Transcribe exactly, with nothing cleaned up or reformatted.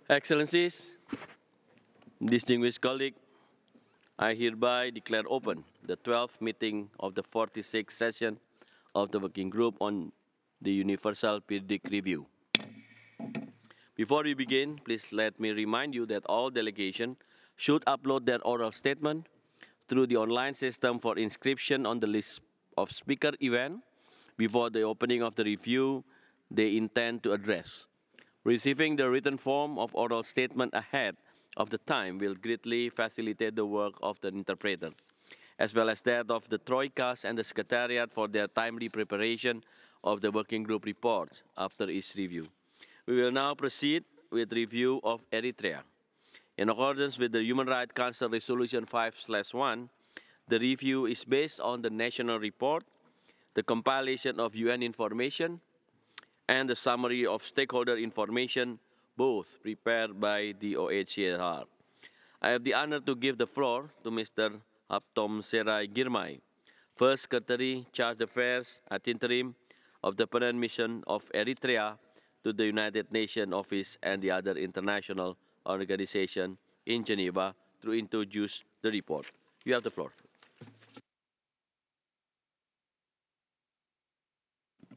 Excellencies, distinguished colleagues, I hereby declare open the twelfth meeting of the forty-sixth session of the Working Group on the Universal Periodic Review. Before we begin, please let me remind you that all delegations should upload their oral statement through the online system for inscription on the list of speaker event before the opening of the review they intend to address. Receiving the written form of oral statement ahead of the time will greatly facilitate the work of the interpreter, as well as that of the Troikas and the Secretariat for their timely preparation of the working group reports after each review. We will now proceed with review of Eritrea. In accordance with the Human Rights Council Resolution five one, the review is based on the national report, the compilation of U N information, and the summary of stakeholder information, both prepared by the O H C R. I have the honor to give the floor to Mister Aptom Serai Girmay, First Secretary, Charge Affairs at interim of the Permanent Mission of Eritrea to the United Nations Office and the other international organizations in Geneva to introduce the report. You have the floor.